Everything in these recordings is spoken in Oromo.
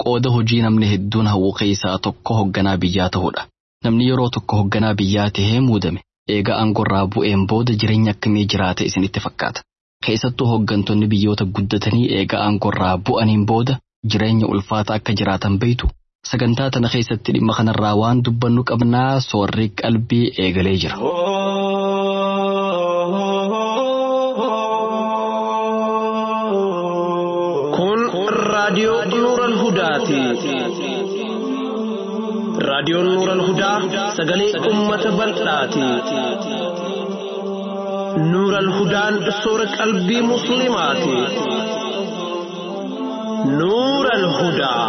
qooda hojii namni hedduun hawwu keessaa tokko hoogganaa biyyaa ta'uudha. Namni yeroo tokko hoogganaa biyyaa tahee muudame eega aangorraa bu'een booda jireenya akkamii jiraata isinitti fakkaata? Keessattuu hooggantoonni biyyoota guddatanii eega aangorraa bu'aniin booda jireenya ulfaataa akka jiraatan beektu. Sagantaa tana keessatti dhimma kanarraa waan dubbannu qabnaa soorri qalbii eegalee jira. Kun raadiyoo Nuural Hudaati. Raadiyoon Nuural Hudaa sagalee uummata bal'aati. Nuural Hudaan soora qalbii musliimaati. Nuural Hudaa.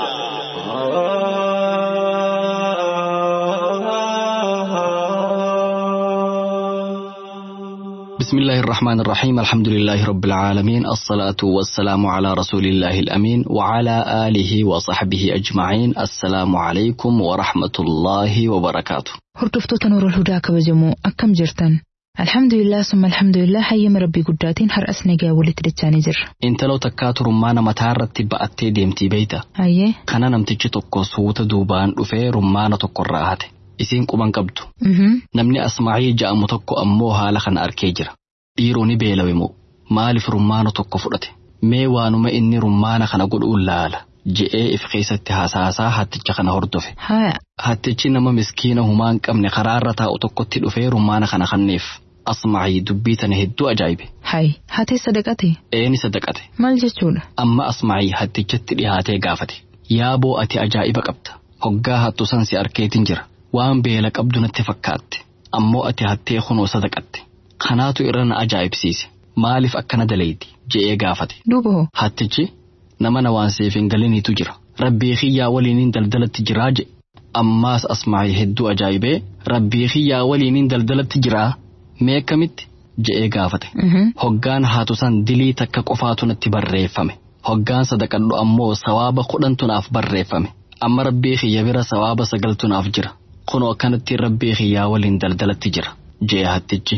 بسم الله الرحمن الرحيم الحمد لله رب العالمين الصلاة والسلام على رسول الله الأمين وعلى آله وصحبه أجمعين السلام عليكم ورحمة الله وبركاته. هردفتو نور الهدى كبجمو أكم جرتن الحمد لله ثم الحمد لله حيم ربي قداتين هر أسنقا ولتدتاني جر انت لو تكاتو رمانا متارت بأتي ديمتي بيتا ايه كان نمتجي تقو صوت دوبان رفي رمانا تقو راهاتي isiin quban qabdu. Namni Asmaa'ii ja'amu tokko ammoo haala kana arkee jira. Dhiironni beelawe moo maaliif rummaana tokko fudhate? Mee waanuma inni rummaana kana godhuun laala je'ee if keessatti haasaasaa hatticha kana hordofe. Hattichi nama miskiina humaan qabne karaarra taa'u tokkotti dhufee rummaana kana kanneef. Asmaa'ii dubbii tana hedduu ajaa'ibe. Hatee sadaqate? Eeni sadaqate. Maal jechuudha? Amma Asmaa'ii hattichatti dhihaatee gaafate. Yaaboo ati ajaa'iba qabda. Hoggaa hattu san si arkeetin jira. Waan beela qabdu natti fakkaatte ammoo ati hattee kunoo sadaqatte kanaatu irra na ajaa'ibsiise maaliif akkana daleeyti je'ee gaafate. Duuba hattichi nama na waan seef hin galiniitu jira rabbii xiyyaa waliiniin daldalatti jiraa je ammaas Asmaa'ii hedduu ajaa'ibee rabbii xiyyaa waliiniin daldalatti jiraa mee akkamitti je'ee gaafate. Hoggaan haatu san dilii takka qofaatu natti barreeffame hoggaan sadaqadhu ammoo sawaaba 10 naaf barreeffame amma rabbii xiyya bira sawaaba 9 naaf jira. Kunoo akkanatti rabbii xiyyaa waliin daldalatti jira jee hattichi.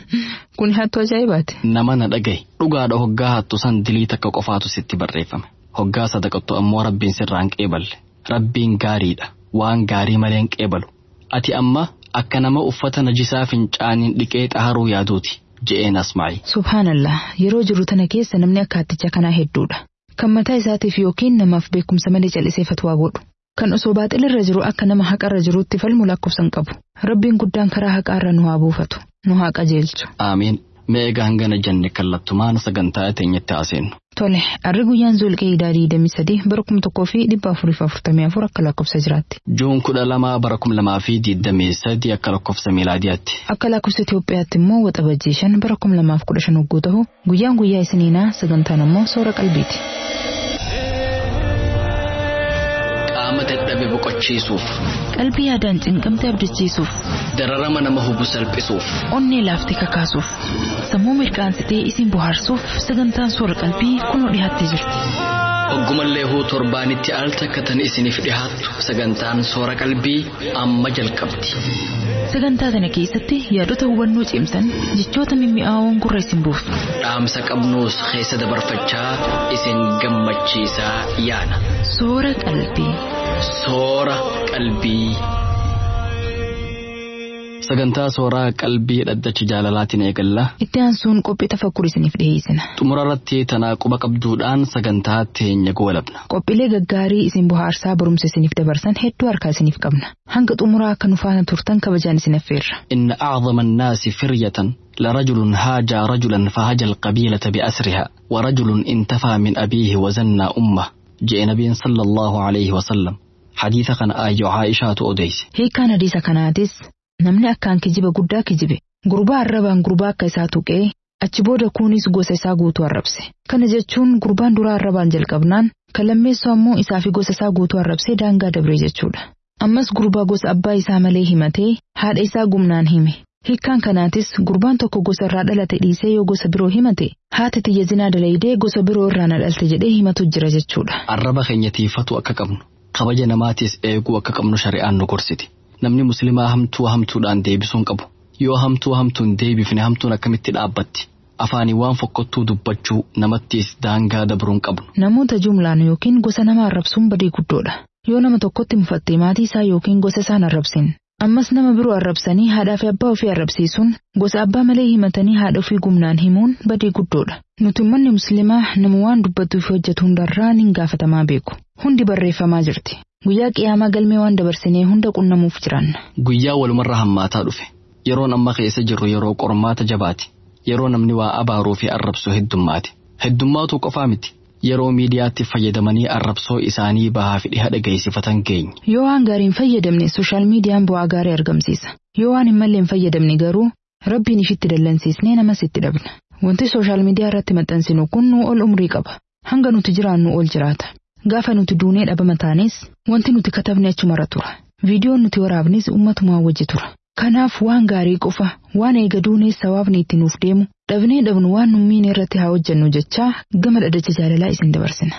Kun hattu ajaa'ibaati. Nama na dhagaye dhugaadha hoggaa hattu san dilii takka qofaatu sitti barreeffame hoggaa sadaqattu ammoo rabbiin sirraan qeeballe rabbiin gaariidha waan gaarii malee hin qeebalu ati amma akka nama uffata najisaa fincaaniin dhiqee xaharuu yaaduuti je'een Asmaa'ii. Subhaanallah yeroo jiru tana keessa namni akka hatticha kanaa hedduudha kan mataa isaatiif yookiin namaaf beekumsa malee callisee fatwaa godhu. Kan osoo baaxilirra jiru akka nama haqarra jiruutti falmu lakkoofsan qabu. Rabbiin guddaan karaa haqaarra nu haa buufatu. Nu haa qajeelchu. Aamiin. Mee egaa hangana jenne kallattumaan sagantaa teenyatti haaseennu. Tole, arri guyyaan Zulqeedaa 23 bara 1444 akka lakkoofsa jiraatti. Juun 12 bara 2023 akka lakkoofsa miilaadiyaatti. Akka lakkoofsa Itoophiyaatti immoo waxabajjii 5 bara 2015 hogguu ta'u guyyaan guyyaa isiniinaa sagantaan immoo soora qalbiiti. Dadhabe boqochiisuuf qalbii yaadaan cinqamtee abdachiisuuf dararama nama hubu salphisuuf onnee laaftee kakaasuuf sammuu mirqaansitee isin bohaarsuuf sagantaan soora qalbii kunoo dhiyaattee jirti. Oggumallee huu torbaanitti al takkatan isiniif dhihaattu sagantaan soora qalbii amma jalqabdi. Sagantaa kana keessatti yaadota hubannoo cimsan jechoota mimmi'aawoon gurra isin buusu. Dhaamsa qabnuus keessa dabarfachaa isin gammachiisaa yaana. Soora qalbii. Soora qalbii. Sagantaa sooraa qalbii dhaddacha jaalalaatiin eegalla. Itti aansuun qophii tafakkur isiniif dhiyeessina. Xumurarratti tanaa quba qabduudhaan sagantaa teenya goolabna. Qophiilee gaggaarii isin bohaarsaa barumsa isiniif dabarsan hedduu harkaa isiniif qabna. Hanga xumuraa akka nu faana turtan kabajaan isin affeerra. Inna a'zama an-naasi firyatan لرجل هاجى رجلا فهجى القبيلة بأسرها ورجل انتفى من أبيه وزنى أمه جاء نبي صلى الله عليه وسلم حديث كان آيو عائشة أوديس هي كان حديث كاناتس namni akkaan kijiba guddaa kijibe gurbaa arrabaan gurbaa akka isaa tuqee achi booda kunis gosa isaa guutuu arrabse kana jechuun gurbaan duraa arrabaan jalqabnaan kan lammeessu ammoo isaa fi gosa isaa guutuu arrabsee daangaa dabree jechuudha ammas gurbaa gosa abbaa isaa malee himatee haadha isaa gumnaan hime hiikkaan kanaatis gurbaan tokko gosa irraa dhalate dhiisee yoo gosa biroo himate haati tiyya zinaa dalaydee gosa biroo irraa na dhalte jedhee himatu jira jechuudha. Arraba keenya tiifatu akka qabnu kabaja namaatis eeguu akka qabnu shari'aan nu gorsiti. Namni muslimaa hamtuu hamtuudhaan deebisuun qabu yoo hamtuu hamtuun deebifne hamtuun akkamitti dhaabbatti Afaanii waan fokkottuu dubbachuu namattis daangaa dabruun qabnu. Namoota jumlaan yookiin gosa nama arrabsuun badii guddoodha. Yoo nama tokkotti mufattee maatii isaa yookiin gosa isaan arrabsin. Ammas nama biroo arrabsanii haadhaa fi abbaa ofii arrabsiisuun gosa abbaa malee himatanii haadha ofii gumnaan himuun badii guddoodha. Nuti uummanni musliimaa nama waan dubbatuu fi hojjetu hundarraa ni gaafatamaa beeku. Hundi barreeffamaa jirti. Guyyaa qiyaamaa galmee waan dabarsinee hunda qunnamuuf jiran. Guyyaa walumarra hammaataa dhufe. Yeroon amma keessa jirru yeroo qormaata jabaati. Yeroo namni waa abaaruu fi arrabsoo heddummaati. Heddummaatu qofaa miti. Yeroo miidiyaatti fayyadamanii arrabsoo isaanii bahaa fi dhiha dhageessifatan keenya. Yoo waan gaariin fayyadamne sooshaal miidiyaan bu'aa gaarii argamsiisa. Yoo waan hin malleen fayyadamne garuu rabbiin ifitti dallansiisnee namas itti dhabna. Wanti sooshaal miidiyaa irratti maxxansinu kun nu ol umrii qaba. Hanga nuti jiraannu ol jiraata. Gaafa nuti duunee dhabama taanes wanti nuti katabne achumarra tura. Viidiyoon nuti waraabnes ummatumaa wajji tura. Kanaaf waan gaarii qofa waan eega duunees sawaabni itti nuuf deemu dhabnee dhabnu waan nummiin irratti haa hojjennu jechaa gama dhaddacha jaalalaa isin dabarsina.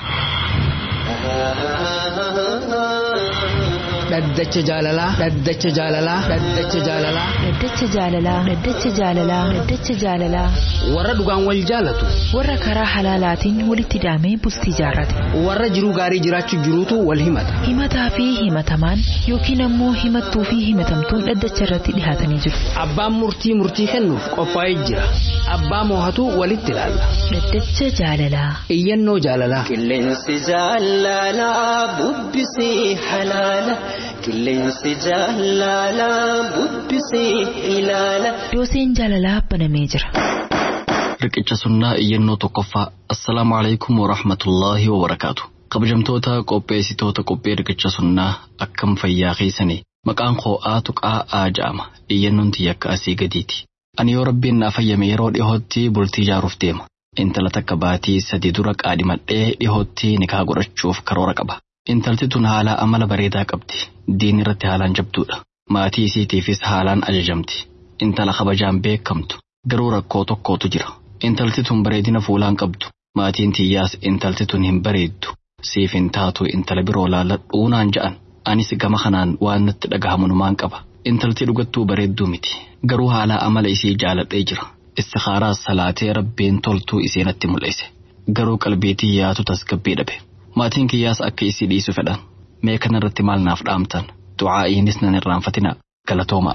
Dhaddacha jaalalaa. Dhaddacha jaalalaa. Dhaddacha jaalalaa. Dhaddacha jaalalaa. Dhaddacha jaalalaa. Dhaddacha jaalalaa. Warra dhugaan wal jaalatu. Warra karaa halaalaatiin walitti hidhamee bultii jaarrate. Warra jiruu gaarii jiraachuu jiruutu wal himata. Himataa fi himatamaan yookiin ammoo himattuu fi himatamtuun dhaddacha irratti dhihaatanii jiru. Abbaan murtii kennuuf qophaa'ee jira. Abbaa moohatu walitti ilaalla. Dhaddacha jaalalaa. Iyyannoo jaalalaa. Qilleensi jaalalaa bubbisii halaala. Qilleensi jaalalaa bubbisii ilaala. Dooseen jaalalaa banamee jira. Riqicha sunnaa iyyannoo tokkoffaa. Assalaamu alaikum wa rahmatullaahi wa barakaatu. Kabajamtoota qopheessitoota qophee riqicha sunnaa akkam fayyaa keessanii. Maqaan koo Tuqaa ja'ama. Iyyannoon tiyya akka asii gadiiti. Ani yoo rabbiin na fayyame yeroo dhihootti bultii ijaaruuf deema. Intala takka baatii 3 dura qaadhimadhee dhihootti nikaa godhachuuf karoora qaba. Intalti tun haala amala bareedaa qabdi. Diin irratti haalaan jabduudha. Maatii isiitiifis haalaan ajajamti. Intala kabajaan beekamtu. Garuu rakkoo tokkootu jira. Intalti tun bareedina fuulaan qabdu. Maatiin tiyyaas intalti tun hin bareeddu. Siif hin taatu intala biroo laalladhuu naan ja'an. Anis gama kanaan waan natti dhagahamunumaan qaba. Intalti dhugattuu bareedduu miti. Garuu haala amala isii jaaladhee jira. Istikhaaraas salaatee rabbiin toltuu isii natti mul'ise. Garuu qalbii tiyyaatu tasgabbii dhabe. Maatiin kiyyaas akka isii dhiisu fedhan. Mee kanarratti maal naaf dhaamtan? Du'aa'iinis nan irraanfatina. Galatooma.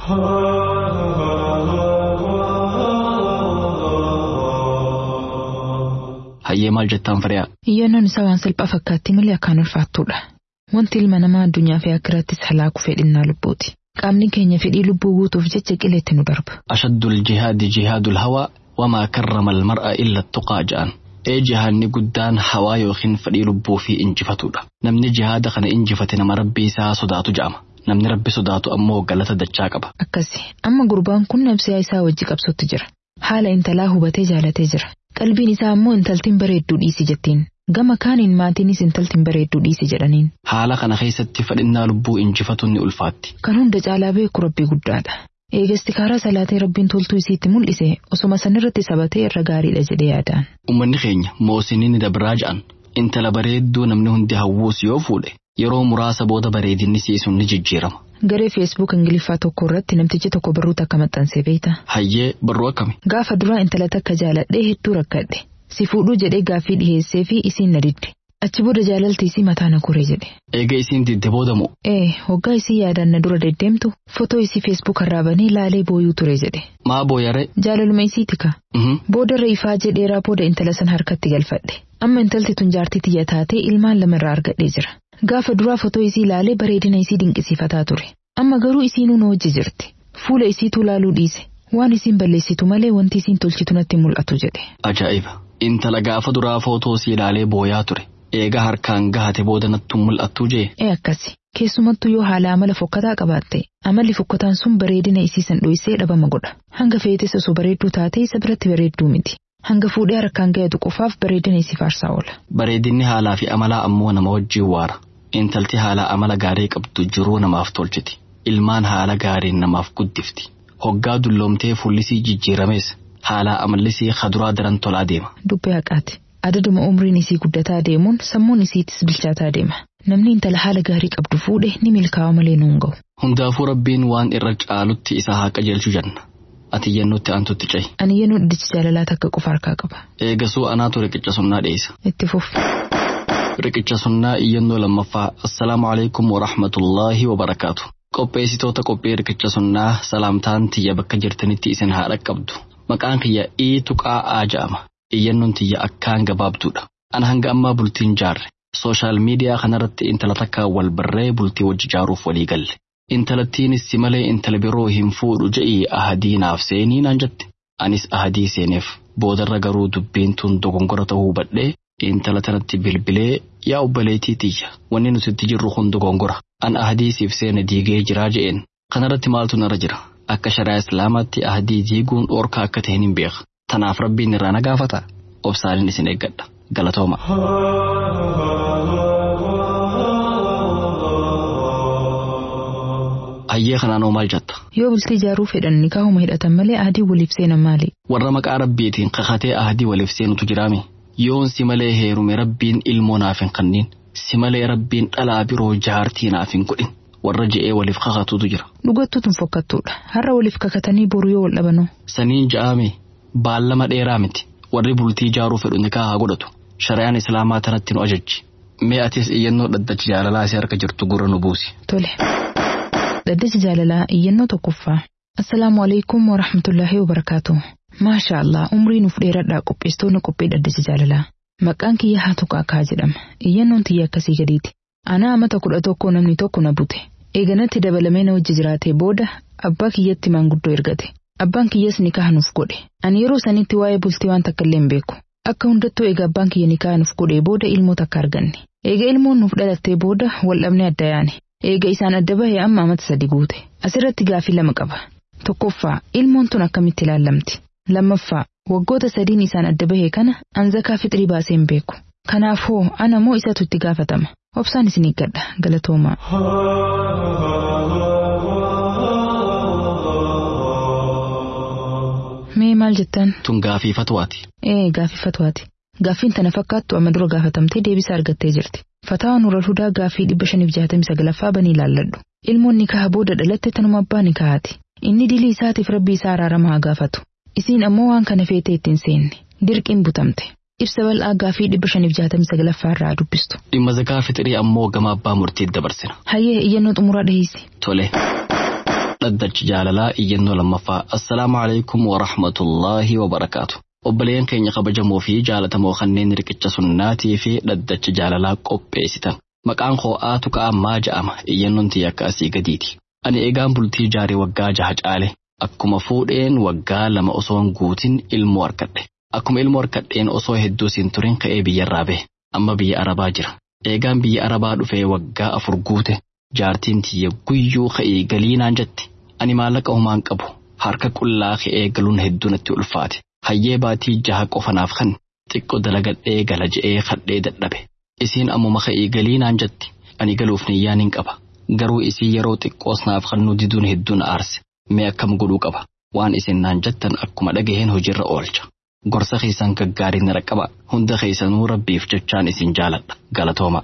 Hayyee maal jettaan Firiyaa? Iyyannoon isaa waan salphaa fakkaatti malee akkaan ulfaattuudha. Wanti ilma namaa addunyaa fi akhirattis halaaku fedhinnaa lubbuuti. Qaamni keenya fedhii lubbuu guutuuf jecha qileetti nu darba. Ashaddul jihaadi jihaadul hawaa wamaa karrama almar'a illa tuqaa ja'an. Jihaadni guddaan hawaa yookiin fedhii lubbuu fi injifatudha. Namni jihaada kana injifate nama rabbii isaa sodaatu ja'ama. Namni rabbi sodaatu ammoo galata dachaa qaba. Akkasi amma gurbaan kun nabsiyaa isaa wajji qabsootti jira. Haala intalaa hubatee jaalatee jira. Qalbiin isaa ammoo intaltiin bareedduu dhiisi jettiin. Gama kaaniin maatiinis intaltiin bareedduu dhiisi jedhaniin. Haala kana keessatti fedhinnaa lubbuu injifatuun ni ulfaatti. Kan hunda caalaa beeku rabbii guddaadha. Eegastikaaraa salaatee rabbiin toltuu isiitti mul'ise osoma sanirratti sabatee irra gaariidha jedhee yaadaan. Uummanni keenya moosiniin dabraa ja'an intala bareedduu namni hundi hawwuus yoo fuudhe yeroo muraasa booda bareedinni siisuun ni jijjiirama. Garee Facebook Ingiliffaa tokko irratti namtichi tokko barruu takka maxxansee beektaa? Hayyee barruu akkami? Gaafa duraa intala takka jaaladhee hedduu rakkadhe. Si fuudhuu jedhee gaaffii dhiheessee fi isiin na didde. Achi booda jaalalti isii mataa na koree jedhe. Eega isiin didde booda moo? Hoggaa isii yaadaan na dura deddeemtu footoo isii Facebook irraa banee laalee booyuu ture jedhe. Maa booyare? Jaalaluma isiiti ka. Booda reefaa jedheeraa booda intala san harkatti galfadhe. Amma intalti tun jaartii tiyya taatee ilmaan 2 irraa argadhee jira. Gaafa duraa footoo isii laalee bareedina isii dinqisiifataa ture. Amma garuu isiinuu na wajji jirti. Fuula isiitu laaluu dhiise. Waan isiin balleessitu malee wanti isiin tolchitu natti mul'atu jedhe. Ajaa'iba! Intala gaafa duraa footoo isii laalee booyaa ture. Eega harkaan gahate booda natti mul'attu jee? Akkasi. Keessumattuu yoo haala amala fokkataa qabaatte amalli fokkataan sun bareedina isii san dho'isee dhabama godha. Hanga feetes osoo bareedduu taatee isa biratti bareedduu miti. Hanga fuudhee harkaan ga'etu qofaaf bareedina isii faarsaa oola. Bareedinni haalaa fi amalaa ammoo nama wajjin waara. Intalti haala amala gaarii qabdu jiruu namaaf tolchiti. Ilmaan haala gaariin namaaf guddifti. Hoggaa dulloomtee fuullisii jijjiirames haala amallisii kaduraa daran tolaa deema. Dubbii haqaati. Adaduma umriin isii guddataa deemuun sammuun isiitis bilchaataa deema. Namni intala haala gaarii qabdu fuudhe ni milkaa'u malee nuun ga'u. Hundaafuu rabbiin waan irra caalutti isaa haa qajeelchu janna. ati yennutti antutti cay. Ani yennu dhaddacha jaalalaa takka qofa harkaa qaba. Eegasuu anaatu riqicha sunnaa dhiyeessa. Itti fuf. Riqicha sunnaa iyyannoo lammaffaa. Assalaamu alaikum wa rahmatullaahi wa barakaatu. Qopheessitoota qophii riqicha sunnaa salaamtaan tiyya bakka jirtanitti isin haa dhaqqabdu. Maqaan kiyya Tuqaa'aa jedhama. Iyyannoon tiyya akkaan gabaabduudha. Ana hanga ammaa bultiin jaarre. Sooshaal miidiyaa kanarratti intala takka wal barree bultii wajji jaaruuf walii galle. Intalattiinis si malee intala biroo hin fuudhu je'ii ahadii naaf seenii naan jette. Anis ahadii seeneef boodarra garuu dubbiin tun dogongora ta'uu hubadhee intala tanatti bilbilee yaa obboleettii tiyya wanni nuti jirru kun dogongora. An ahadii siif seene diigee jiraa je'een. Kanarratti maaltu narra jira? Akka sharaa islaamaatti ahadii diiguun dhoorkaa akka ta'een hin beeka. Tanaaf rabbiin irraa na gaafata. Obsaalin isin eeggadha. Galatooma. Hayyee kanaanoo maal jetta? Yoo bultii jaaruu fedhan nikaahuma hidhatan malee ahadii waliif seenan maali? Warra maqaa rabbiitiin kakatee ahadii waliif seenutu jiraami. Yoon si malee heerume rabbiin ilmoo naaf hin kennin. Si malee rabbiin dhalaa biroo jaartii naaf hin godhin. Warra je'ee waliif kakatutu jira. Dhugattuutun fokkattuudha. Har'a waliif kakatanii boru yoo wal dhabanoo. Saniin ja'ame baallama dheeraa miti. Warri bultii jaaruu fedhu nikaaha godhatu. Shari'aan islaamaa tanatti nu ajajji. Mee atis iyyannoo dhaddacha jaalalaa si harka jirtu gurra nu buusi. Tole. Dhaddacha jaalalaa iyyannoo tokkoffaa. Assalaamu alaikum wa rahmatullaahi wa barakaatu. Maasha Allah umrii nuuf dheeradhaa qopheessitoonni qophii dhaddacha jaalalaa. Maqaan kiyya Tuqaa'aa jedhama. Iyyannoon tiyya akkasii gadiiti. Ana amata 11 namni tokko na bute. Eeganatti dabalamee na wajji jiraatee booda abbaa kiyyatti maanguddoo ergate. Abbaan kiyyas nikaaha nuuf godhe. Ani yeroo sanitti waa'ee bultii waan takka illee hin beeku. Akka hundattuu eega abbaan kiyya nikaaha nuuf godhee booda ilmoo takka arganne. Eega ilmoon nuuf dhalattee booda wal dhabnee adda yaane. Eega isaan adda bahee amma amata 3 guute. Asirratti gaafii lama qaba. Tokkoffaa ilmoon tun akkamitti ilaallamti? Lammaffaa waggoota 3 isaan adda bahee kana an zakaa fixrii baasee hin beeku. Kanaafuu ana moo isatu itti gaafatama? Obsaan isin eeggadha. Galatooma. Mee maal jettan? Tun gaafii fatwaati. Gaafii fatwaati. Gaafiin tana fakkaattu amma dura gaafatamtee deebisaa argattee jirti. Fataawaa Nuural Hudaa gaafii 569 banii ilaalladhu. Ilmoon nikaaha booda dhalatte tanuma abbaa nikaahaati. Inni dilii isaatiif rabbii isaa araarama haa gaafatu. Isiin ammoo waan kana feetee ittiin seenne. Dirqiin butamte. Ibsa bal'aa gaafii 569 irraa dubbistu. Dhimma zakaa fixrii ammoo gama abbaa murtiitti dabarsina. Hayyee iyyannoo xumuraa dhiheessi. Tole. Dhaddacha jaalalaa iyyannoo lammaffaa. Assalaamu alaikum wa rahmatullaahi wa barakaatu. Obboleen keenya kabajamoo fi jaalatamoo kanneen riqicha sunnaatii fi dhaddacha jaalalaa qopheessitan. Maqaan koo Tuqaa'aa jedhama. Iyyannoon tiyya akka asii gadiiti. Ani eegaan bultii jaarii waggaa 6 caale. Akkuma fuudheen waggaa 2 osoo hin guutin ilmoo argadhe. Akkuma ilmoo argadheen osoo hedduu siin turin ka'ee biyyarraa bahe. Amma biyya Arabaa jira. Eegaan biyya Arabaa dhufee waggaa 4 guute. Jaartiin tiyya guyyuu ka'ee galii naan jetti. Ani maallaqa homaan qabu. Harka qullaa ka'ee galuun hedduu natti ulfaate. Hayyee baatii 6 qofa naaf kan xiqqoo dalagadhee gala je'ee kadhee dadhabe. Isiin ammuma ka'ee galii naan jetti. Ani galuuf niyyaan hin qaba. Garuu isii yeroo xiqqoos naaf kannuu diduun hedduun aarse. Mee akkam godhuu qaba? Waan isin naan jettan akkuma dhagaheen hojiirra oolcha. Gorsa keessan gaggaariin na raqqaba. Hunda keessanuu rabbiif jechaan isin jaaladha. Galatooma.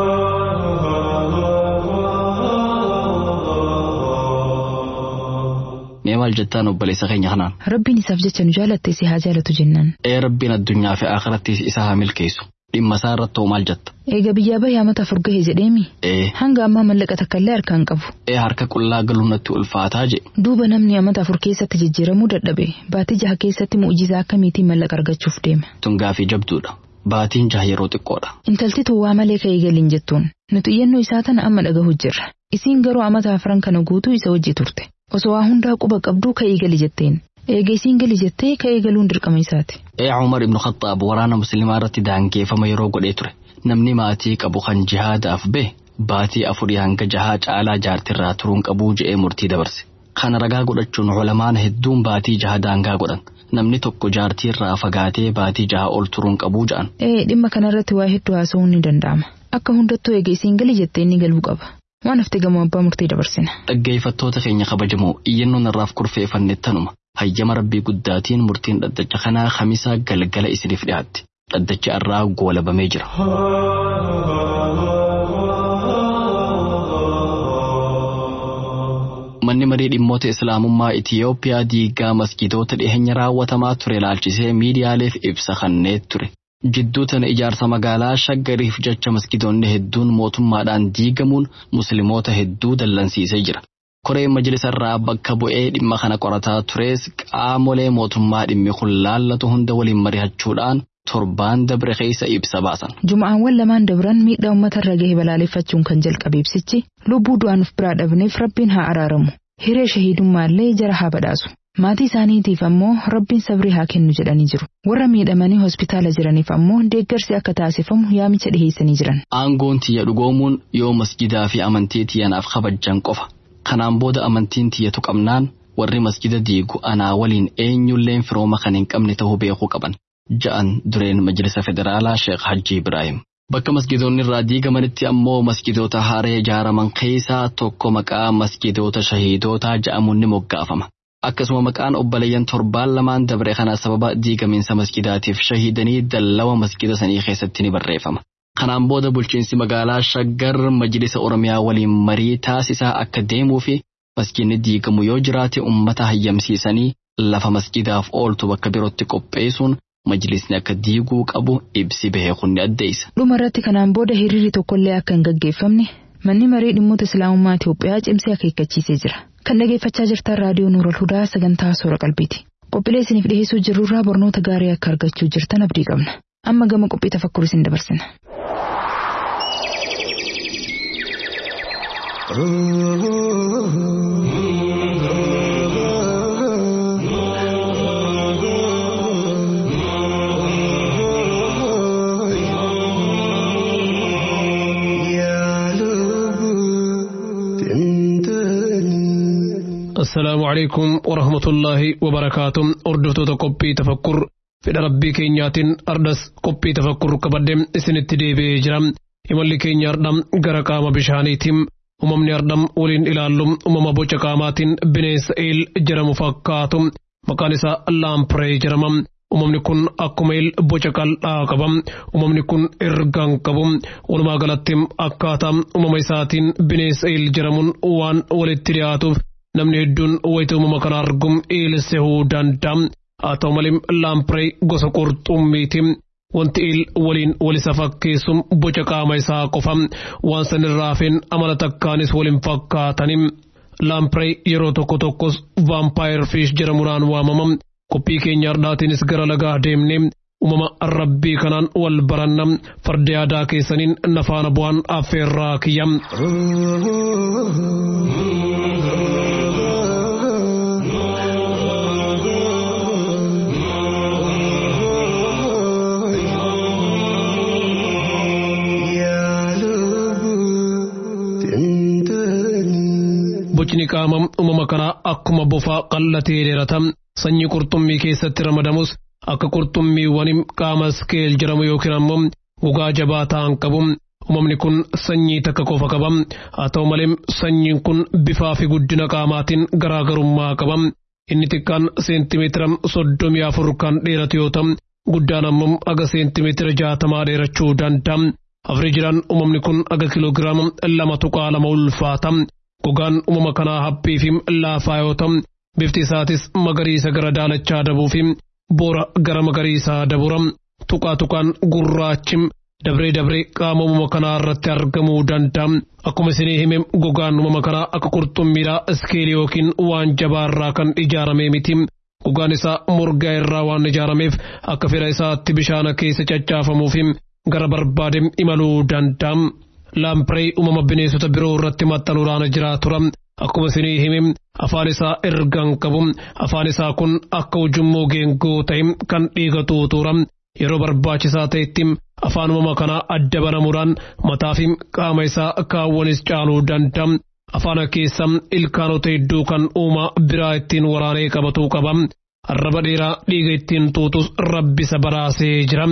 Mee maal jettaan obboleessa keenya kanaan? Rabbiin isaaf jecha nu jaalatte si haa jaalatu jennaan. Rabbiin addunyaa fi akhirattis isa haa milkeessu. Dhimma isaa irratti hoo maal jetta? Eega biyyaa bahee amata 4 gahee jedheemi. Hanga ammaa mallaqa takka illee harkaan qabu. Harka qullaa galuun natti ulfaataa jedhe. Duuba namni amata 4 keessatti jijjiiramuu dadhabe. Baatii 6 keessatti mu'ujizaa akkamiitiin mallaqa argachuuf deema? Tun gaafii jabduudha. Baatiin 6 yeroo xiqqoodha. Intalti tuwwaa malee ka'ee galiin jettuun. Nuti iyyannoo isaa tana amma dhagahu jirra. Isiin garuu amata 4 kana guutuu isa wajji turte. Osoo waa hundaa quba qabduu ka'ee gali jetteen. Eega isiin gali jettee ka'ee galuun dirqama isaati. Umar ibn Khattaab waraana musliimaa irratti daangeeffama yeroo godhee ture. Namni maatii qabu kan jihaadaaf bahe baatii 4 hanga 6 caalaa jaartirraa turuun qabuu je'ee murtii dabarse. Kana ragaa godhachuun ulamaan hedduun baatii 6 daangaa godhan. Namni tokko jaartirraa fagaatee baatii 6 ol turuun qabuu ja'an. Dhimma kanarratti waa hedduu haasa'uun ni danda'ama. Akka hundattuu eega isiin gali jettee inni galuu qaba. Waan hafte gamoo abbaa murtii dabarsina. Dhaggeeffattoota keenya kabajamoo iyyannoon irraaf kurfeeffanne tanuma. Hayyama rabbii guddaatiin murtiin dhaddacha kanaa Khamisaa galgala isiniif dhiyaatti. Dhaddachi irraa goolabamee jira. Manni marii dhimmoota islaamummaa Itiyoophiyaa diigaa masgidoota dhiheenya raawwatamaa ture ilaalchisee miidiyaaleef ibsa kennee ture. Jidduu tana ijaarsa magaalaa Shaggariif jecha masgidoonni hedduun mootummaadhaan diigamuun musliimoota hedduu dallansiisee jira. Koreen majlisa irraa bakka bu'ee dhimma kana qorataa tures qaamolee mootummaa dhimmi kun laallatu hunda waliin mari'achuudhaan torbaan dabre keessa ibsa baasan. Juma'aawwan lamaan dabran miidhaa uummata irra gahe balaaleffachuun kan jalqabe ibsichi lubbuu du'aanuuf biraa dhabneef Rabbiin haa araaramu. Hiree shahiidummaallee jara haa badhaasu. Maatii isaaniitiif ammoo Rabbiin sabrii haa kennu jedhanii jiru. Warra miidhamanii hospitaala jiraniif ammoo deeggarsi akka taasifamu yaamicha dhiheessanii jiran. Aangoon tiyya dhugoomuun yoo masgidaa fi amantii tiyyanaaf kabajjan qofa. Kanaan booda amantiin tiyyatu qabnaan warri masgida diigu anaa waliin eenyulleen firooma kan hin qabne ta'uu beekuu qaban. Ja'an dureen majlisa federaalaa Sheekh Hajji Ibrahim. Bakka masgidoonni irraa diigamanitti ammoo masgidoota haaree ijaaraman keessaa tokko maqaa masgidoota shahiidootaa ja'amuun ni moggaafama. Akkasuma maqaan obboleeyyan torbaan lamaan dabre kana sababa diigamiinsa masgidaatiif shahiidanii dallawa masgida sanii keessatti ni barreeffama. Kanaan booda bulchiinsi magaalaa Shaggar majlisa Oromiyaa waliin marii taasisaa akka deemuu fi masgidni diigamu yoo jiraate ummata hayyamsiisanii lafa masgidaaf ooltu bakka birootti qopheessuun majlisni akka diiguu qabu ibsi bahee kunni addeessa. Dhumarratti kanaan booda hiriirri tokkollee akka hin gaggeeffamne manni marii dhimmoota islaamummaa Itiyoophiyaa cimsee akeekkachiisee jira. Kan dhageeffachaa jirtan raadiyoo Nuurul Hudaa sagantaa Soora Qalbiiti. Qophiilee isiniif dhiyeessuu jirrurraa barnoota gaarii akka argachuu jirtan abdii qabna. Amma gama qophii tafakkurii isin dabarsina. السلام عليكم ورحمة الله وبركاته. أردفتو تقبي تفكر في ربي كينيات أردس قبي تفكر كبدم سنت ديبي جرام إمالي كينيا أردم غرقام بشانيتم أممني أردم ولين إلالم أمم بوچقامات بنيس إل جرم فاقاتم مكانسا اللام پري جرمم أممني كن أكميل بوچقال آقبم أممني كن إرغان قبم ولما غلطم أكاتم أمم إساتين بنيس إل جرمون وان ولترياتوف namni hedduun wayita uumama kana argum eelessehuu danda'am haa ta'u malee laampree gosa qurxummiitiin wanti il waliin walisa fakkeessum boca qaama isaa qofam waan sanirraa hafeen amala takkaanis waliin fakkaatanim laampree yeroo tokko tokkos vampire fish jedhamuudhaan waamamam qophii keenya har'aatiinis gara lagaa deemnee uumama rabbii kanaan wal barannam farda yaadaa keessaniin nafaana bu'aan affeerraa kiyyam. Bocni qaamam uumama kanaa akkuma bofaa qal'atee dheeratam sanyii qurxummii keessatti ramadamus akka qurxummiiwwanim qaama skeel jedhamu yookiin ammoo gogaa jabaa ta'an qabu. Uumamni kun sanyii takka qofa qaba. Haa ta'u malee sanyiin kun bifaa fi guddina qaamaatiin garaagarummaa qaba. Inni xiqqaan seentimeetira 34 kan dheeratu yoo ta'u guddaan ammoo aga seentimeetira 60 dheerachuu danda'a. Afreejiraan uumamni kun aga kiloogiraama 2.2 ulfaata. Gogaan uumama kanaa haphii fi laafaa yoo ta'u bifti isaatis magariisa gara daalachaa dabuu fi boora gara magariisaa dabura. Tuqaa tuqaan gurraachim dabree qaama uumama kanaa irratti argamuu danda'a. Akkuma isinii hime gogaan uumama kanaa akka qurxummiidhaa iskeelii yookiin waan jabaarraa kan ijaarame miti. Gogaan isaa morgaa irraa waan ijaarameef akka fedha isaatti bishaan keessa caccaafamuuf gara barbaade imaluu danda'a. Laampree uumama bineensota biroo irratti maxxanuudhaan jiraatu. Akkuma isinii hime afaan isaa ergan qabu. Afaan isaa kun akka ujummoo geengoo ta'e kan dhiiga tuutuura. Yeroo barbaachisaa ta'etti afaan uumama kanaa adda banamuudhaan mataa fi qaama isaa kaawwanis caaluu danda'a. Afaan keessa ilkaanota hedduu kan uumaa biraa ittiin waraanee qabatuu qaba. Arraba dheeraa dhiiga ittiin tuutus rabbisa baraasee jira.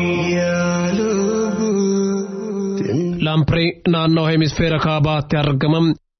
Laampree naannoo hemisfeera kaabaatti argamam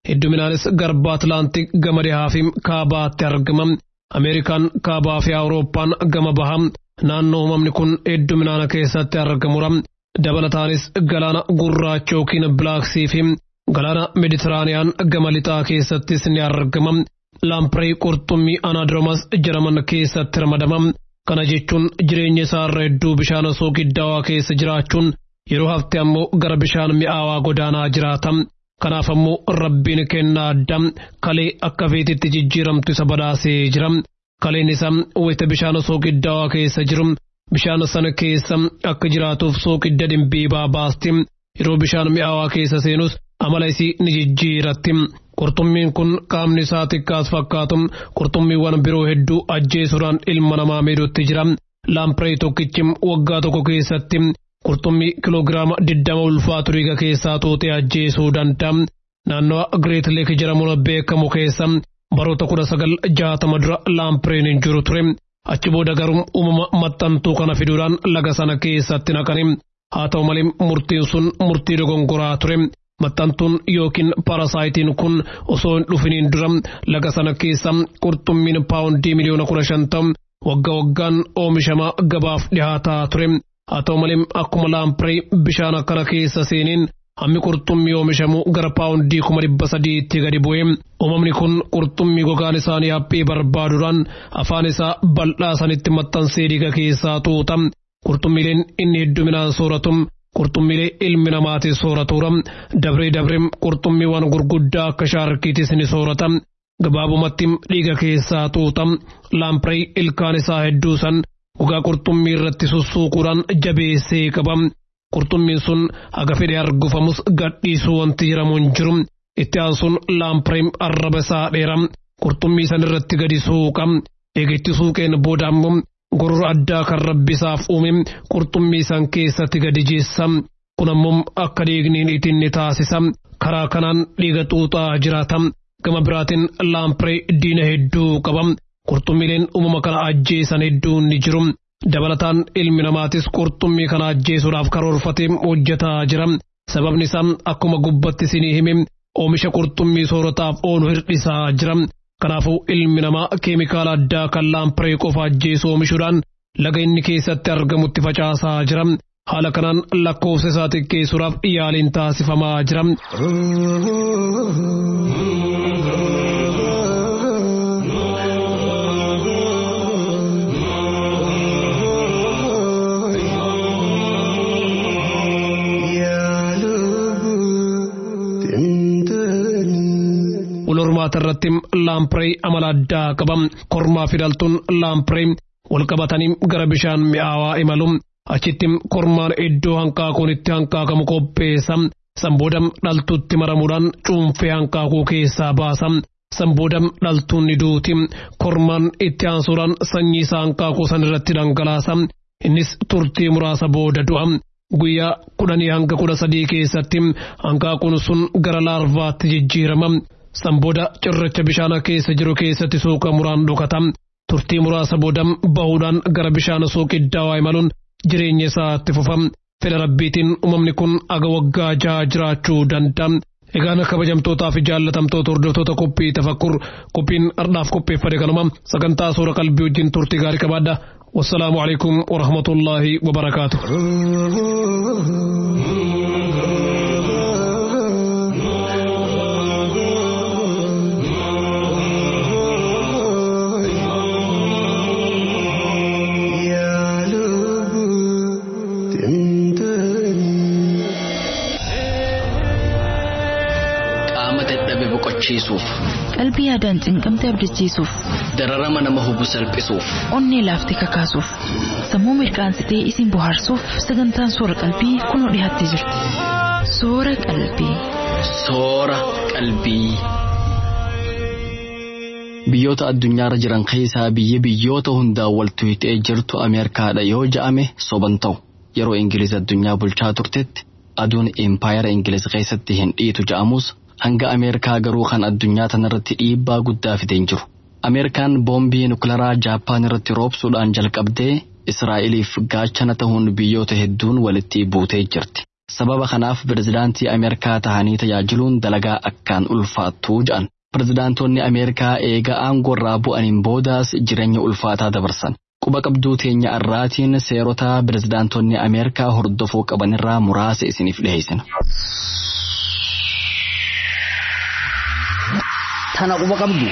hedduminaanis garba Atlaantik gama dhihaa fi kaabaatti argama. Ameerikaan kaabaa fi Awurooppaan gama baha. Naannoo uumamni kun hedduminaana keessatti argamura. Dabalataanis galaana gurraacha yookiin Bilaaksii fi galaana Meditiraaniyaan gama lixaa keessattis ni argama. Laamprey qurxummii Anadromas jedhaman keessatti ramadama. Kana jechuun jireenya isaarra hedduu bishaan soogiddaawaa keessa jiraachuun yeroo hafte ammoo gara bishaan mi'aawaa godaanaa jiraata. Kanaaf ammoo Rabbiin kennaa adda kalee akka feetitti jijjiiramtu isa badhaasee jira. Kaleen isaa wayita bishaan soogiddaawaa keessa jiru bishaan sana keessa akka jiraatuuf soogidda dhimbiibaa baasti. Yeroo bishaan mi'aawaa keessa seenus amala isii ni jijjiiratti. Qurxummiin kun qaamni isaa xiqqaas fakkaatu qurxummiiwwan biroo hedduu ajjeesuudhaan ilma namaa miidhutti jira. Laamprey tokkichi waggaa tokko keessatti qurxummii kiloogiraama 20 ulfaatu dhiiga keessaa tuutee ajjeesuu danda'a. Naannoo Great Lake jedhamuun beekamu keessa baroota 1960 dura Laampreyn hin jiru ture. Achi booda garuu uumama maxxantuu kana fiduudhaan laga sana keessatti naqani. Haa ta'u malee murtiin sun murtii dogongoraa ture. Maxxantuun yookiin parasaayitiin kun osoo hin dhufiniin dura laga sana keessa qurxummiin paawundii miliyoona 15 waggaa waggaan oomishamaa gabaaf dhihaataa ture. Haa ta'u malee akkuma Laamprey bishaan akkana keessa seeniin hammi qurxummii oomishamu gara paawundii 300tti gadi bu'e. Uumamni kun qurxummii gogaan isaanii haphii barbaaduudhaan afaan isaa bal'aa sanitti maxxansee dhiiga keessaa tuuta. Qurxummiileen inni hedduminaan sooratu qurxummiilee ilmi namaatiin sooratuura. Dabree qurxummiiwwan gurguddaa akka shaarkiitis ni soorata. Gabaabumatti dhiiga keessaa tuuta. Laamprey ilkaan isaa hedduu san gogaa qurxummii irratti sussuuquudhaan jabeessee qaba. Qurxummiin sun haga fedhe argufamus gadhiisuu wanti jedhamu hin jiru. Itti aansuun Laamprey arraba isaa dheera. Qurxummii san irratti gadi suuqa. Eegitti suuqeen booda ammoo gorora addaa kan Rabbi isaaf uume qurxummii san keessatti gadi jeessa. Kun ammoo akka dhiigniin ittiin ni taasisa. Karaa kanaan dhiiga xuuxaa jiraata. Gama biraatiin Laamprey diina hedduu qaba. Qurxummiileen uumama kana ajjeesan hedduun ni jiru. Dabalataan ilmi namaatis qurxummii kana ajjeesuudhaaf karoorfatee hojjetaa jira. Sababni isaa akkuma gubbatti isinii hime oomisha qurxummii soorataaf oolu hir'isaa jira. Kanaafuu ilmi namaa keemikaala addaa kan Laamprey qofa ajjeesu oomishuudhaan laga inni keessatti argamutti facaasaa jira. Haala kanaan lakkoofsa isaa xiqqeessuudhaaf yaaliin taasifamaa jira. Ulormaata irratti Laamprey amala addaa qaba. Kormaa fi dhaltuun Laamprey wal qabatanii gara bishaan mi'aawaa imalu. Achitti kormaan iddoo hanqaaquun itti hanqaaqamu qopheessa. Sanbooda dhaltuutti maramuudhaan cuunfee hanqaaquu keessaa baasa. Sanbooda dhaltuun ni duuti. Kormaan itti aansuudhaan sanyii isaa hanqaaquu san irratti dhangalaasa. Innis turtii muraasa booda du'a. Guyyaa 10 hanga 13 keessatti hanqaaquun sun gara laarvaatti jijjiirama. Sanbooda cirracha bishaan keessa jiru keessatti suuqa muraan dhokata. Turtii muraasa booda bahuudhaan gara bishaan soogiddaawaa imaluun jireenya isaatti fufa. Fedha Rabbiitiin uumamni kun aga waggaa 6 jiraachuu danda'a. Egaan kabajamtootaa fi jaallatamtoota hordoftoota qophii tafakkur qophiin ardhaaf qopheeffate kanuma sagantaa suura qalbii wajjin turtii gaarii qabaadha. Wassalaamu alaikum wa rahmatullahi wa barakaatuh. Qalbii yaadaan cinqamtee abdachiisuuf, dararama nama hubu salphisuuf, onnee laaftee kakaasuuf, sammuu mirqaansitee isin bohaarsuuf sagantaan soora qalbii kunoo dhiyaattee jirti. Soora qalbii. Soora qalbii. Biyyoota addunyaarra jiran keessaa biyyoota hundaa waltu hitee jirtu Ameerikaadha yoo ja'ame soban ta'u. Yeroo Ingiliz addunyaa bulchaa turtetti aduun Empire Ingiliz keessatti hin dhiitu ja'amus hanga Ameerikaa garuu kan addunyaa tanarratti dhiibbaa guddaa fidee jiru. Ameerikaan boombii nukleeraa Jaappaan irratti roobsuudhaan jalqabdee Israa'eliif gaachana ta'uun biyyoota hedduun walitti buutee jirti. Sababa kanaaf pirezidaantii Ameerikaa tahanii tajaajiluun dalagaa akkaan ulfaattuu jedhan. Pirezidaantonni Ameerikaa eega aangorraa bu'aniin boodaas jireenya ulfaataa dabarsan. Quba qabduu teenya irraatiin seerota pirezidaantonni Ameerikaa hordofuu qabanirraa muraasa isiniif dhiheessina. Tana quba qabdu.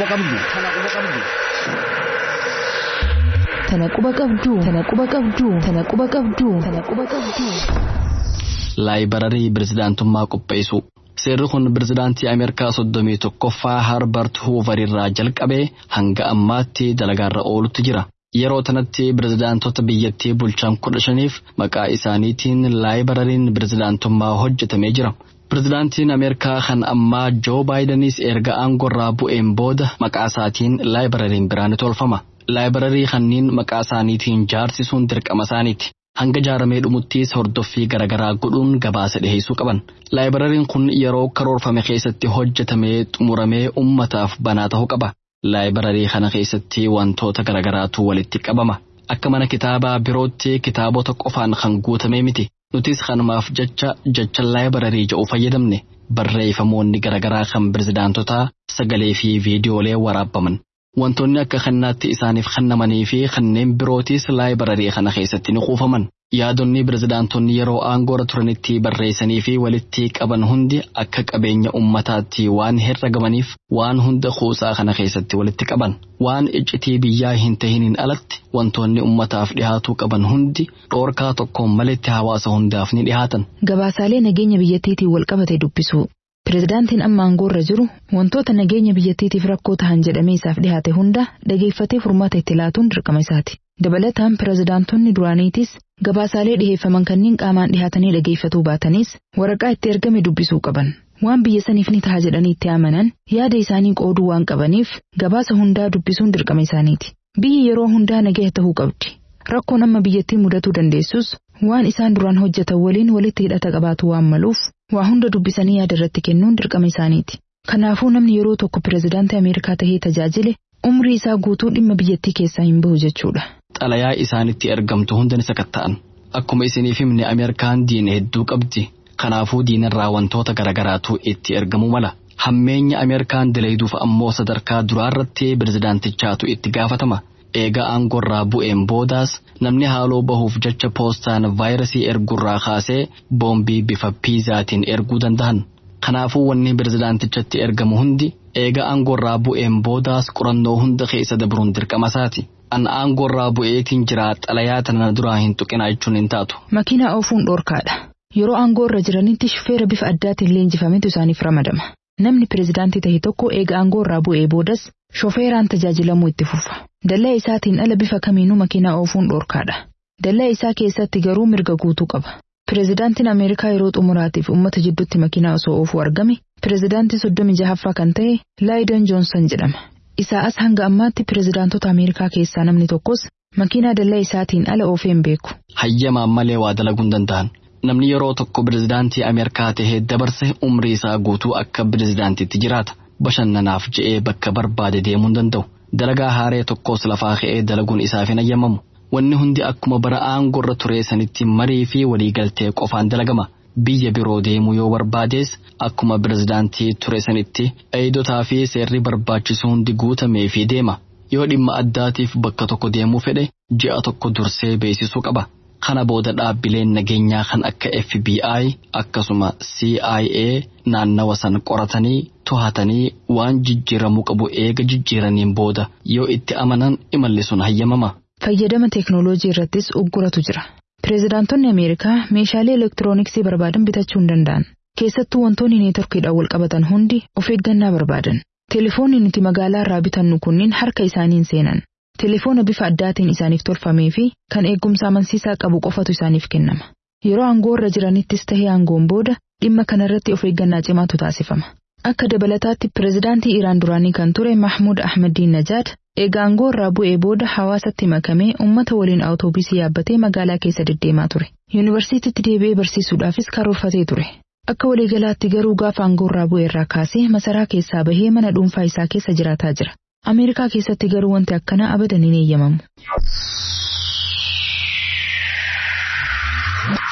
Laayibararii pirezidaantummaa qopheessuu. Seerri kun pirezidaantii Ameerikaa 31ffaa Harbert Hoover irraa jalqabee hanga ammaatti dalagaarra oolutti jira. Yeroo tanatti pirezidaantota biyyattii bulchan 15f maqaa isaaniitiin laayibarariin pirezidaantummaa hojjetamee jira. Pirezidaantiin Ameerikaa kan ammaa Joo Baayidenis erga aangorraa bu'een booda maqaa isaatiin laayibarariin biraan tolfama. Laayibararii kanneen maqaa isaaniitiin jaarsisuun dirqama isaaniiti. Hanga jaaramee dhumuttis hordoffii garaagaraa godhuun gabaasa dhiheessuu qaban. Laayibarariin kun yeroo karoorfame keessatti hojjetamee xumuramee ummataaf banaa ta'uu qaba. Laayibararii kana keessatti wantoota garaagaraatu walitti qabama. Akka mana kitaabaa birootti kitaabota qofaan kan guutame miti. Nutis kanumaaf jecha laayibararii jedhu fayyadamne. Barreeffamoonni garaagaraa kan pirezidaantotaa sagalee fi viidiyoolee waraabbaman. Wantoonni akka kannaatti isaaniif kennamanii fi kanneen birootis laayibararii kana keessatti ni kuufaman. Yaadonni pirezidaantonni yeroo aangoorra turanitti barreessanii fi walitti qaban hundi akka qabeenya ummataatti waan herregamaniif waan hunda kuusaa kana keessatti walitti qaban. Waan iccitii biyyaa hin tahiniin alatti wantoonni ummataaf dhihaatuu qaban hundi dhoorkaa tokkoon malitti hawaasa hundaaf ni dhihaatan. Gabaasaalee nageenya biyyattiitiin walqabate dubbisu. Pirezidaantiin amma aangoorra jiru wantoota nageenya biyyattiitiif rakkoo ta'an jedhamee isaaf dhihaate hunda dhageeffatee furmaata itti laatuun dirqama isaati. Dabalataan pirezidaantonni duraaniitis gabaasaalee dhiheeffaman kanneen qaamaan dhihaatanii dhageeffatuu baatanis waraqaa itti ergame dubbisuu qaban. Waan biyya saniif ni ta'a jedhanii itti amanan yaada isaanii qooduu waan qabaniif gabaasa hundaa dubbisuun dirqama isaaniiti. Biyyi yeroo hundaa nagaya ta'uu qabdi. Rakkoon amma biyyattii mudatuu dandeessus waan isaan duraan hojjetan waliin walitti hidhata qabaatu waan maluuf waa hunda dubbisanii yaada irratti kennuun dirqama isaaniiti. Kanaafuu namni yeroo tokko pirezidaantii Ameerikaa tahee tajaajile umrii isaa guutuu dhimma biyyattii keessaa hin bahu jechuudha. Xalayaa isaanitti ergamtu hunda ni sakatta'an. Akkuma isiniif himne Ameerikaan diina hedduu qabdi. Kanaafuu diinarraa wantoota garaagaraatu itti ergamuu mala. Hammeenya Ameerikaan dilayduuf ammoo sadarkaa duraarratti pirezidaantichaatu itti gaafatama. Eega aangorraa bu'een boodaas namni haaloo bahuuf jecha poostaan vaayirasii ergurraa kaasee boombii bifa piizaatiin erguu danda'an. Kanaafuu wanni pirezidaantichatti ergamu hundi eega aangorraa bu'een boodaas qorannoo hunda keessa dabruun dirqama isaati. An aangorraa bu'eetiin jira xalayaa tana duraa hin tuqinaa jechuun hin taatu. Makiinaa oofuun dhoorkaadha. Yeroo aangoorra jiranitti shufeera bifa addaatiin leenjifametu isaaniif ramadama. Namni pirezidaantii tahe tokko eega aangoorraa bu'ee boodas shofeeraan tajaajilamuu itti fufa. Dallaa isaatiin ala bifa kamiinuu makiinaa oofuun dhoorkaadha. Dallaa isaa keessatti garuu mirga guutuu qaba. Pirezidaantiin Ameerikaa yeroo xumuraatiif uummata jidduutti makiinaa osoo oofuu argame, pirezidaantii 36ffaa kan ta'e Laayidon Joonsan jedhama. Isaa as hanga ammaatti pirezidaantota Ameerikaa keessaa namni tokkos makiinaa dallaa isaatiin ala oofee hin beeku. Hayyamaan malee waa dalaguu hin danda'an. Namni yeroo tokko pirezidaantii Ameerikaa tahee dabarse umrii isaa guutuu akka pirezidaantiitti jiraata. Bashannanaaf je'ee bakka barbaade deemuu hin danda'u. Dalagaa haaree tokkos lafaa ka'ee dalaguun isaaf hin ayyamamu. Wanni hundi akkuma bara aangorra ture sanitti marii fi waliigaltee qofaan dalagama. Biyya biroo deemuu yoo barbaadees akkuma pirezidaantii ture sanitti eeyidotaa fi seerri barbaachisu hundi guutamee fi deema. Yoo dhimma addaatiif bakka tokko deemuu fedhe ji'a tokko dursee beeksisuu qaba. Kana booda dhaabbileen nageenyaa kan akka FBI akkasuma CIA naannawa san qoratanii to'atanii waan jijjiiramuu qabu eega jijjiiraniin booda yoo itti amanan imalli sun hayyamama. Fayyadama teeknooloojii irrattis ugguratu jira. Pirezidaantonni Ameerikaa meeshaalee elektirooniksii barbaadan bitachuu hin danda'an. Keessattuu wantoonni neetworkiidhaan wal qabatan hundi of eeggannaa barbaadan. Telefoonni nuti magaalaa irraa bitannu kunniin harka isaaniin seenan. Telefoona bifa addaatiin isaaniif tolfamee fi kan eegumsa amansiisaa qabu qofatu isaaniif kennama. Yeroo aangoorra jiranittis tahee aangoon booda dhimma kanarratti of eeggannaa cimaatu taasifama. Akka dabalataatti pirezidaantii Iraan duraanii kan ture Mahmud Ahmadiinejad eega aangoorraa bu'ee booda hawaasatti makamee uummata waliin awutoobisii yaabbatee magaalaa keessa deddeemaa ture. Yuunivarsiitiitti deebi'ee barsiisuudhaafis karoorfatee ture. Akka waliigalaatti garuu gaafa aangoorraa bu'ee irraa kaasee masaraa keessaa bahee mana dhuunfaa isaa keessa jiraataa jira. Ameerikaa keessatti garuu wanti akkanaa abadan hin eeyyamamu.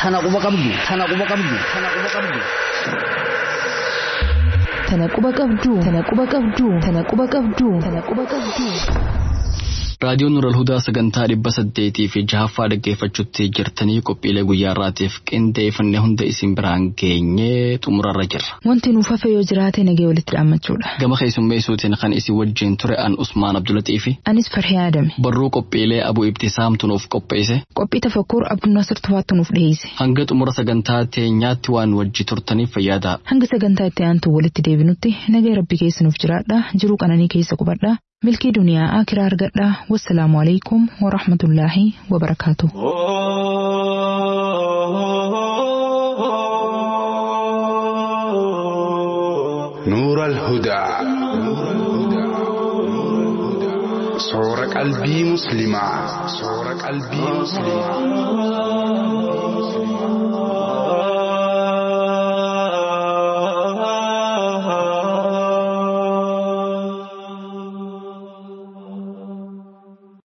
Tana quba qabdu. raadiyoon Nuural Hudaa sagantaa 800 fi 6ffaa dhaggeeffachuutti jirtanii qophiilee guyyaa irraatiif qindeeffannee hunda isin biraan geenyee xumurarra jirra. Wanti nuuf hafe yoo jiraate nagee walitti dhaammachuudha. Gama keessummeessuutiin kan isin wajjin ture an Usmaan Abdulatii fi anis Farhii Adame. Barruu qophiilee Abu Ibtisaamtu nuuf qopheesse. Qophii tafakkur Abdunnaasir Tufaattu nuuf dhiyeesse. Hanga xumura sagantaa teenyaatti waan wajji turtaniif fayyaada. Hanga sagantaa itti aantu walitti deebinutti nagee Rabbi keessa nuuf jiraadha. Jiruu qananii keessa qubadha. ملكي دنيا آخر أرقدنا والسلام عليكم ورحمة الله وبركاته. نور الهدى صورة قلبي مسلمة